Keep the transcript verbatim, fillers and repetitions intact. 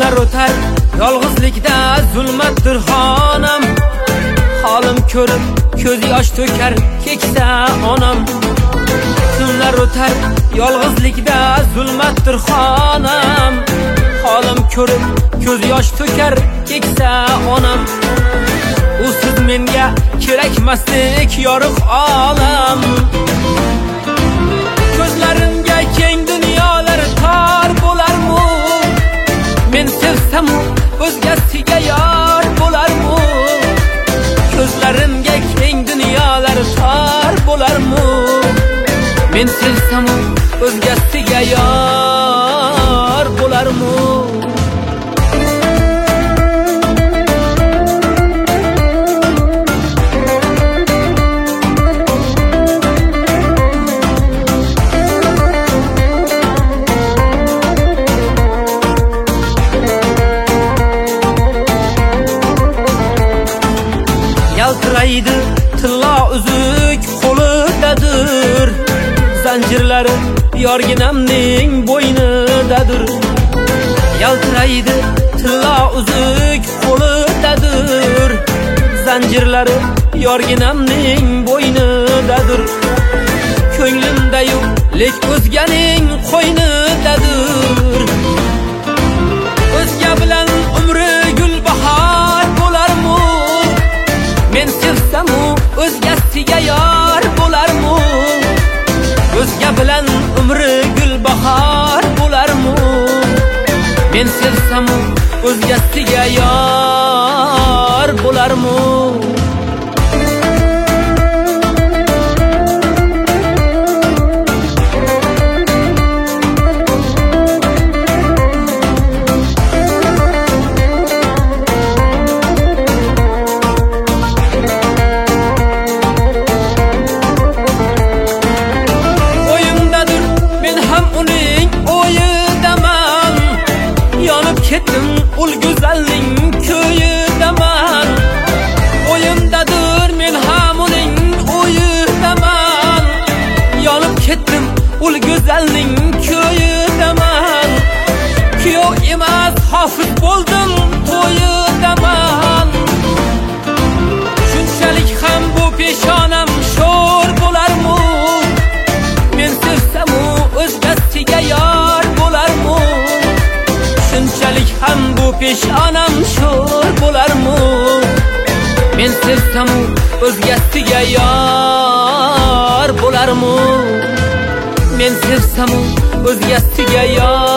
Kunlar o'tar yolg'izlikda, zulmatdir xonam. Holim ko'rib ko'z yosh to'kar keksa onam. Kunlar o'tar yolg'izlikda, zulmatdir xonam. Holim ko'rib ko'z yosh to'kar keksa onam. Usiz menga kerakmaslik yorug' olam. Ko'zlarimga keng dunyolar tor bo'larmi? Men sevsam o'zgasiga yor bo'larmi? Ko'zlarimga keng dunyolar tor bo'larmi? Men sevsam o'zgasiga yor bo'larmi? Yaltiraydi tilla uzuk qo'lidadir, zanjirlari yorginamning bo'ynidadir. Yaltiraydi tilla uzuk qo'lidadir, zanjirlari yorginamning bo'ynidadir. Ko'nglimda-yu lek o'zganing qo'ynidadir. O'zga bilan umri gulbahor bo'larmi? Men sevsam o'zgasiga yor bo'larmi? O'zga bilan umri gulbahor bo'larmi? Men sevsam o'zgasiga yor bo'larmi? Ketdim ul go'zalning ko'yidaman. O'yimdadir men ham uning o'yidaman. Yonib ketdim ul go'zalning ko'yidaman. Kuyov emas hofiz bo'ldim to'yidaman. Shunchalik ham bu peshonam sho'r bo'larmi? Men sevsam o'zgasiga yor bo'larmi? Shunchalik ham bu peshonam sho'r bo'larmi? Men sevsam o'zgasiga yor bo'larmi? Men sevsam o'zgasiga yor